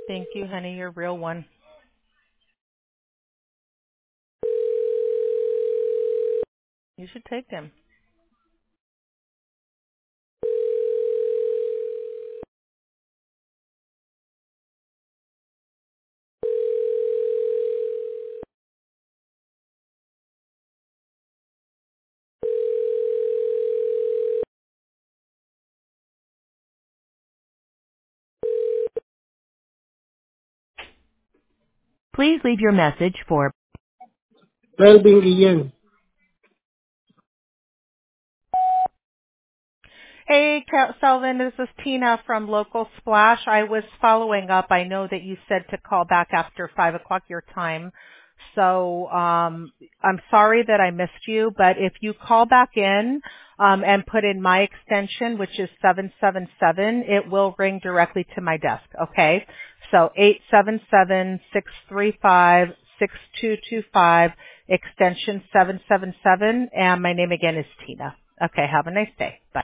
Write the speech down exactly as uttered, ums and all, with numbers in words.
Thank you, honey. You're a real one. You should take them. Please leave your message for Melvin Guillen. Hey, Cal- Selvin, this is Tina from Local Splash. I was following up. I know that you said to call back after five o'clock your time. So um, I'm sorry that I missed you, but if you call back in um, and put in my extension, which is seven seven seven, it will ring directly to my desk, okay? So eight seven seven, six three five, six two two five, extension seven seven seven, and my name again is Tina. Okay, have a nice day. Bye.